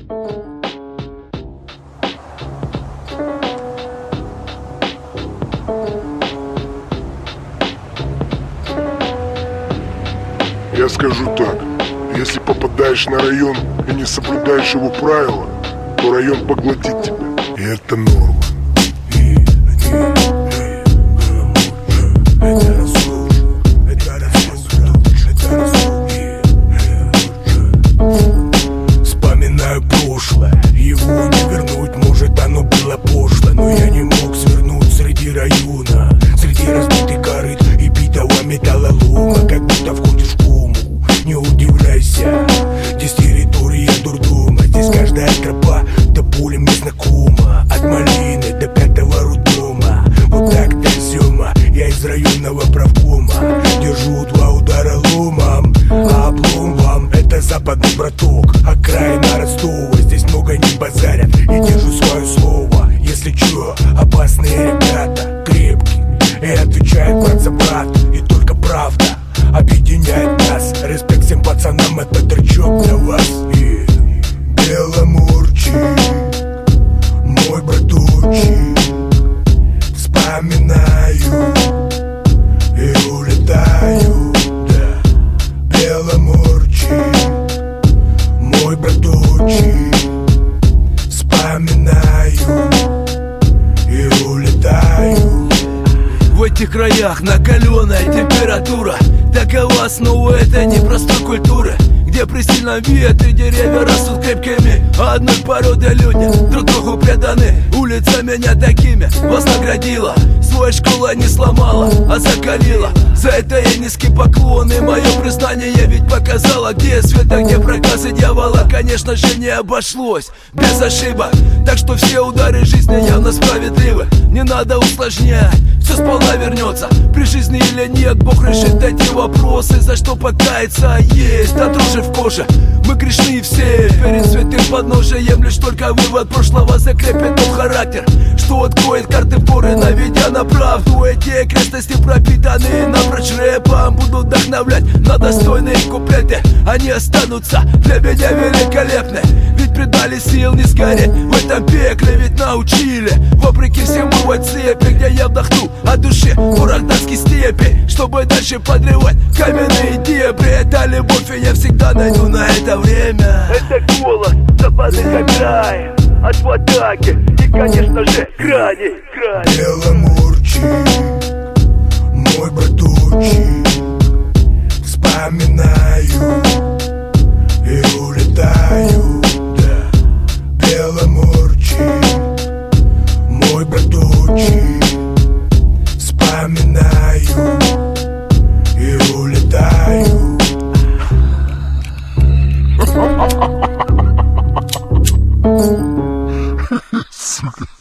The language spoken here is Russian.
Я скажу так: если попадаешь на район и не соблюдаешь его правила, то район поглотит тебя. И это норма. Вспоминаю прошлое, его не вернуть, может оно было пошло, но я не мог свернуть среди района, среди разбитых корыт и битого металлолома, как будто входишь в кому. Не удивляйся, здесь территория дурдома, здесь каждая тропа до боли мне знакома, от малины до 5-го роддома. Вот так до Зёма, я из районного правкома, держу 2 удара ломом, а облом вам — это западный браток, окраина Ростова, здесь много не базарят и держу свое слово. Если чё, опасные ребята, крепкие, и отвечает брат за брата, и только правда объединяет нас. Респект всем пацанам, это тречок для вас. И Беломорчик, мой браточек, вспоминаю и улетаю, да. Беломорчик, мой браточек, вспоминаю и улетаю. В этих краях накаленная температура такова основа этой непростой культуры, где при сильном ветре деревья растут крепкими, а одной породы люди друг другу преданы. Улица меня такими вознаградила, свой школа не сломала, а закалила. За это ей низкий поклон, и мое признание ведь показало, где свет, а где проказы дьявола. Конечно же не обошлось без ошибок, так что все удары жизни явно справедливы. Не надо усложнять, все сполна вернется, при жизни или нет, Бог решит эти вопросы. За что покаяться есть, да дрожи в коже, мы грешны все перед святым подножием. Лишь только вывод прошлого закрепит тот характер, что откроет карты в горы, наведя на правду. Эти окрестности пропитанные напрочь рэпом будут вдохновлять на достойные куплеты. Они останутся для меня великолепны, ведь придали сил не сгореть в этом пекле. Ведь научили, вопреки всему, в цепи, где я вдохну от души порох датской степи, чтобы дальше подрывать каменные дебри. Это любовь, и я всегда найду на это время. Это голос западных окраин, от атаки и, конечно же, грани. Беломорчик, мой браточек, вспоминаю и улетаю, да. Беломорчик, мой браточек, вспоминаю и улетаю. Сука.